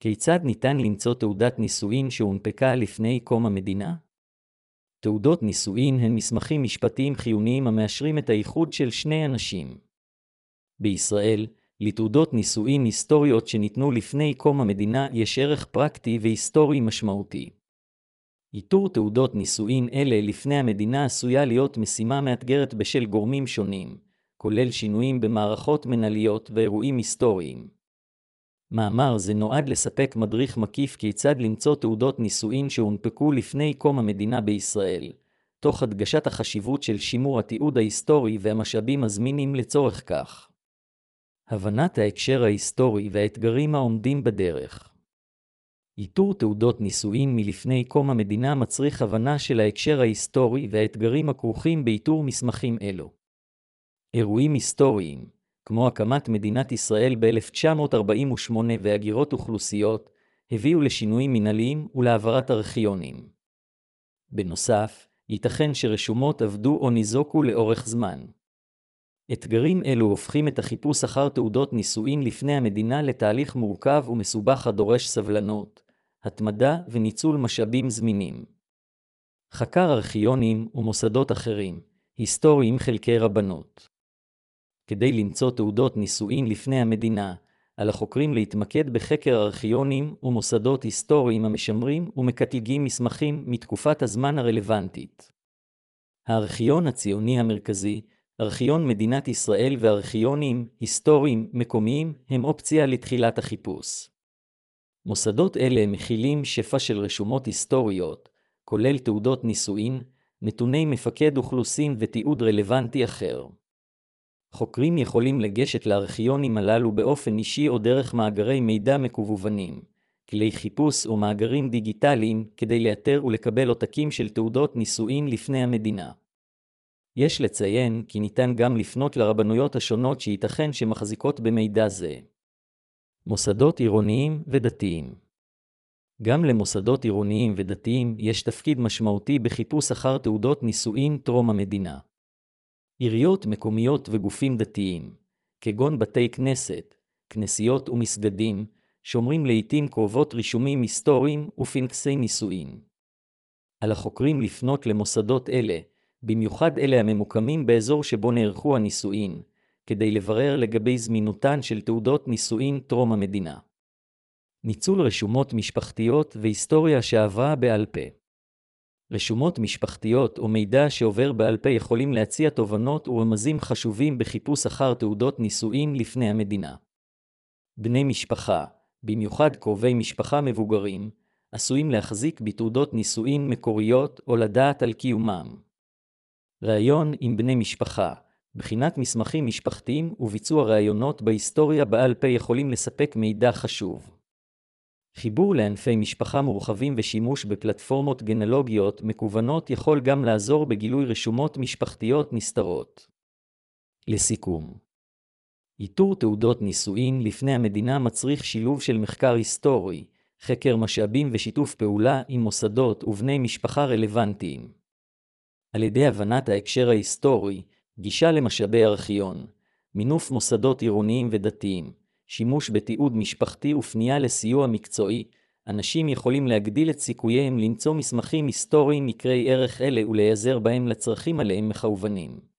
כיצד ניתן למצוא תעודת נישואין שהונפקה לפני קום המדינה? תעודות נישואין הן מסמכים משפטיים חיוניים המאשרים את האיחוד של שני אנשים. בישראל, לתעודות נישואין היסטוריות שניתנו לפני קום המדינה יש ערך פרקטי והיסטורי משמעותי. איתור תעודות נישואין אלה לפני המדינה עשויה להיות משימה מאתגרת בשל גורמים שונים, כולל שינויים במערכות מנהליות ואירועים היסטוריים. מאמר זה נועד לספק מדריך מקיף כיצד למצוא תעודות נישואין שהונפקו לפני קום המדינה בישראל, תוך הדגשת החשיבות של שימור התיעוד ההיסטורי והמשאבים הזמינים לצורך כך. הבנת ההקשר ההיסטורי והאתגרים העומדים בדרך. איתור תעודות נישואין מלפני קום המדינה מצריך הבנה של ההקשר ההיסטורי והאתגרים הכרוכים באיתור מסמכים אלו. אירועים היסטוריים, כמו הקמת מדינת ישראל ב-1948 והגירות אוכלוסיות, הביאו לשינויים מנהליים ולהעברת ארכיונים. בנוסף, ייתכן שרשומות עבדו או ניזוקו לאורך זמן. אתגרים אלו הופכים את החיפוש אחר תעודות נישואין לפני המדינה לתהליך מורכב ומסובך הדורש סבלנות, התמדה וניצול משאבים זמינים. חקר ארכיונים ומוסדות אחרים, היסטוריים חלקי רבנות. כדי למצוא תעודות נישואין לפני המדינה, על החוקרים להתמקד בחקר ארכיונים ומוסדות היסטוריים המשמרים ומקטלגים מסמכים מתקופת הזמן הרלוונטית. הארכיון הציוני המרכזי, ארכיון מדינת ישראל וארכיונים היסטוריים מקומיים הם אופציה לתחילת החיפוש. מוסדות אלה מכילים שפע של רשומות היסטוריות, כולל תעודות נישואין, נתוני מפקד אוכלוסין ותיעוד רלוונטי אחר. חוקרים יכולים לגשת לארכיונים הללו באופן אישי או דרך מאגרי מידע מקוונים, כלי חיפוש או מאגרים דיגיטליים כדי לאתר ולקבל עותקים של תעודות נישואין לפני המדינה. יש לציין כי ניתן גם לפנות לרבנויות השונות שייתכן שמחזיקות במידע זה. מוסדות עירוניים ודתיים. גם למוסדות עירוניים ודתיים יש תפקיד משמעותי בחיפוש אחר תעודות נישואין טרום המדינה. עיריות מקומיות וגופים דתיים, כגון בתי כנסת, כנסיות ומסגדים, שומרים לעתים קרובות רישומים היסטוריים ופנקסי נישואין. על החוקרים לפנות למוסדות אלה, במיוחד אלה הממוקמים באזור שבו נערכו הנישואין, כדי לברר לגבי זמינותן של תעודות נישואין טרום המדינה. ניצול רשומות משפחתיות והיסטוריה שעברה בעל פה. רשומות משפחתיות או מידע שעובר בעל פה יכולים להציע תובנות ורמזים חשובים בחיפוש אחר תעודות נישואין לפני המדינה. בני משפחה, במיוחד קרובי משפחה מבוגרים, עשויים להחזיק בתעודות נישואין מקוריות או לדעת על קיומם. ראיון עם בני משפחה, בחינת מסמכים משפחתיים וביצוע ראיונות בהיסטוריה בעל פה יכולים לספק מידע חשוב. חיבור לענפי משפחה מורחבים ושימוש בפלטפורמות גנלוגיות מקוונות יכול גם לעזור בגילוי רשומות משפחתיות נסתרות. לסיכום, איתור תעודות נישואין לפני המדינה מצריך שילוב של מחקר היסטורי, חקר משאבים ושיתוף פעולה עם מוסדות ובני משפחה רלוונטיים. על ידי הבנת ההקשר ההיסטורי, גישה למשאבי ארכיון, מינוף מוסדות עירוניים ודתיים, שימוש בתיעוד משפחתי ופנייה לסיוע מקצועי, אנשים יכולים להגדיל את סיכוייהם למצוא מסמכים היסטוריים מקרי ערך אלה ולהיעזר בהם לצרכים עליהם מכוונים.